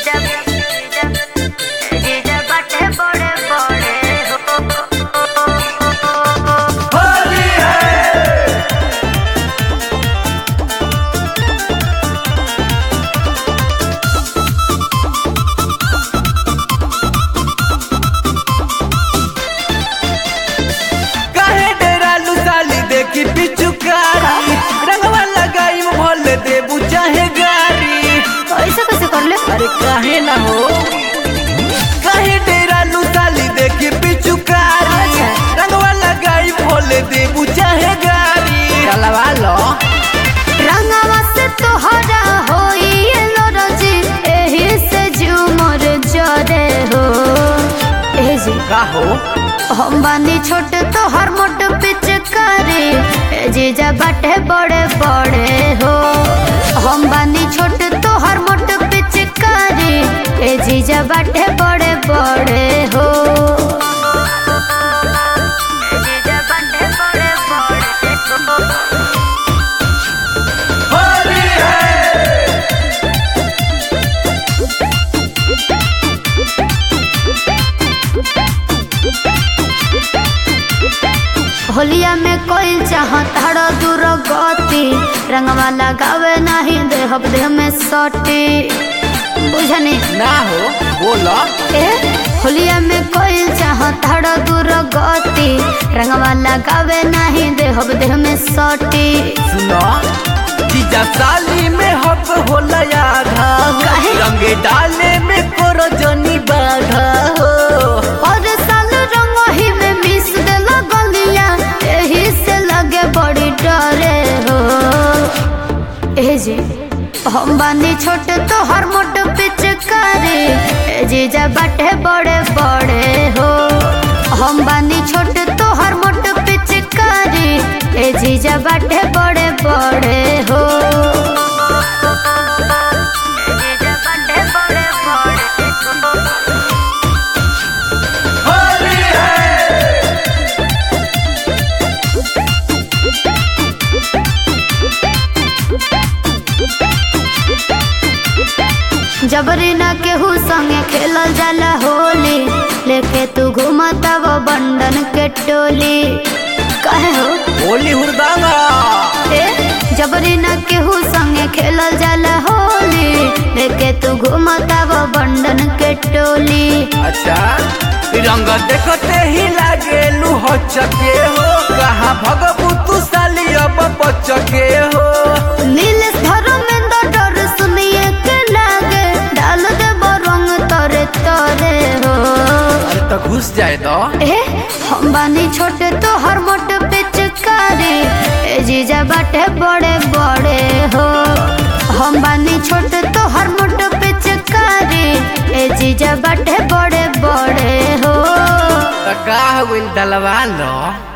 अरे काहे ना हो काहे डेरा लुसाली देखी पिचुकारी रंगवा लगाई भोले देबू चाहे गारी चलवा लो रंगवा से तोहरा होई एलर्जी एही से झूमर जरे हो ए जी का हो हम बानी छोट तोहर मोट पिचकारी ए जीजा बाटे बड़े बड़े हो हम बानी छोट तोहर मोट पिचकारी ए जीजा बाटे बड़े बड़े हो जीजा बाटे बड़े बड़े होली है होलिया में कोई चाहत हड़ दूर गति रंगवा लगावे नहीं देहब देह में सटी बुझनी ना हो बोलो ए होलिया में कोई चाहत हड़ दूर गति रंगवा लगावे नहीं देहब देह में सटी सुनो जीजा साली में हक होला आधा काहे? रंगे डाले में कोरो जनी बाधा हो और साल रंग ही में मिस देला गलिया एही से लगे बड़ी डरे हो ए जी हम बानी छोट तोहर मोट पिचकारी ए जीजा बाटे बड़े बड़े हो हम बानी छोट तोहर मोट पिचकारी ए जीजा बाटे बड़े बड़े हो जीजा बाटे बड़े बड़े होली है जबरी ना केहू संगे खेलल जाला होली लेके तू घूमता वो बंडन के टोली कहे हो होली हुरदांगा ए जबरी ना केहू संगे खेलल जाला होली लेके तू घूमता वो बंडन के टोली अच्छा रंग देखते ही लागे लू चके हो कहाँ भगबू तू साली अब बचके हो नीलेश धर्मेंद्र डर सुनिए के लागे डाल दे रंग तोरे तोरे हो अरे तो घुस जाए तो ए हम बानी छोटे तो हर मोट पिचकारी ए जीजा बाटे बड़े बड़े हो हम बानी छोटे तो हर मोट पिचकारी ए जीजा बाटे बड़े बड़े हो तो का हुई डलवा लो।